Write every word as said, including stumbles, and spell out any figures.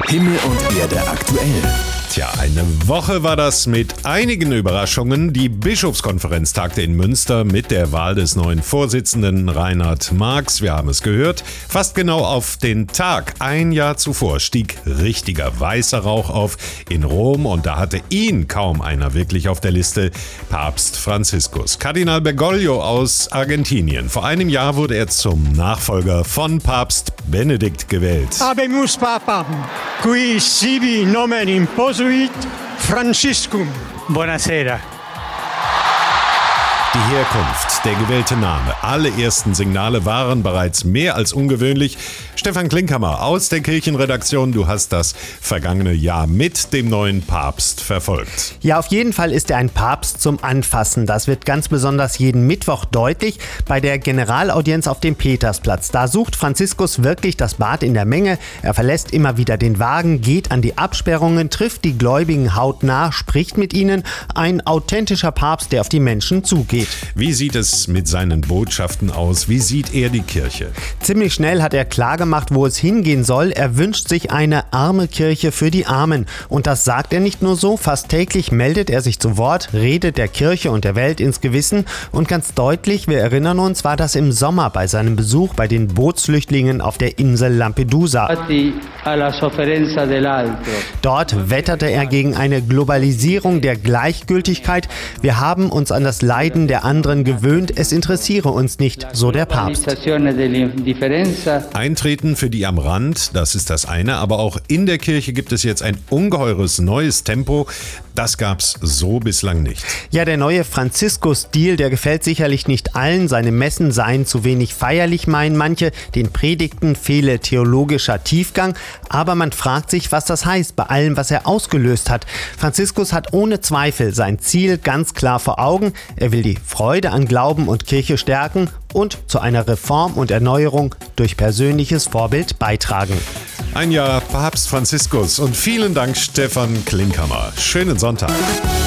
Himmel und Erde aktuell. Tja, eine Woche war das mit einigen Überraschungen. Die Bischofskonferenz tagte in Münster mit der Wahl des neuen Vorsitzenden Reinhard Marx. Wir haben es gehört. Fast genau auf den Tag, ein Jahr zuvor, stieg richtiger weißer Rauch auf in Rom und da hatte ihn kaum einer wirklich auf der Liste, Papst Franziskus. Kardinal Bergoglio aus Argentinien. Vor einem Jahr wurde er zum Nachfolger von Papst Benedikt gewählt. Habemus Papam, qui sibi nomen imposuit Franciscum. Buonasera. Die Herkunft, der gewählte Name, alle ersten Signale waren bereits mehr als ungewöhnlich. Stefan Klinkhammer aus der Kirchenredaktion, du hast das vergangene Jahr mit dem neuen Papst verfolgt. Ja, auf jeden Fall ist er ein Papst zum Anfassen. Das wird ganz besonders jeden Mittwoch deutlich bei der Generalaudienz auf dem Petersplatz. Da sucht Franziskus wirklich das Bad in der Menge. Er verlässt immer wieder den Wagen, geht an die Absperrungen, trifft die Gläubigen hautnah, spricht mit ihnen. Ein authentischer Papst, der auf die Menschen zugeht. Wie sieht es mit seinen Botschaften aus? Wie sieht er die Kirche? Ziemlich schnell hat er klargemacht, wo es hingehen soll. Er wünscht sich eine arme Kirche für die Armen. Und das sagt er nicht nur so. Fast täglich meldet er sich zu Wort, redet der Kirche und der Welt ins Gewissen. Und ganz deutlich, wir erinnern uns, war das im Sommer bei seinem Besuch bei den Bootsflüchtlingen auf der Insel Lampedusa. Dort wetterte er gegen eine Globalisierung der Gleichgültigkeit. Wir haben uns an das Leiden der anderen gewöhnt. Es interessiere uns nicht, so der Papst. Eintreten für die am Rand, das ist das eine, aber auch in der Kirche gibt es jetzt ein ungeheures neues Tempo. Das gab's so bislang nicht. Ja, der neue Franziskus-Stil, der gefällt sicherlich nicht allen. Seine Messen seien zu wenig feierlich, meinen manche. Den Predigten fehle theologischer Tiefgang. Aber man fragt sich, was das heißt bei allem, was er ausgelöst hat. Franziskus hat ohne Zweifel sein Ziel ganz klar vor Augen. Er will die Freude an Glauben und Kirche stärken und zu einer Reform und Erneuerung durch persönliches Vorbild beitragen. Ein Jahr Papst Franziskus und vielen Dank Stefan Klinkhammer. Schönen Sonntag.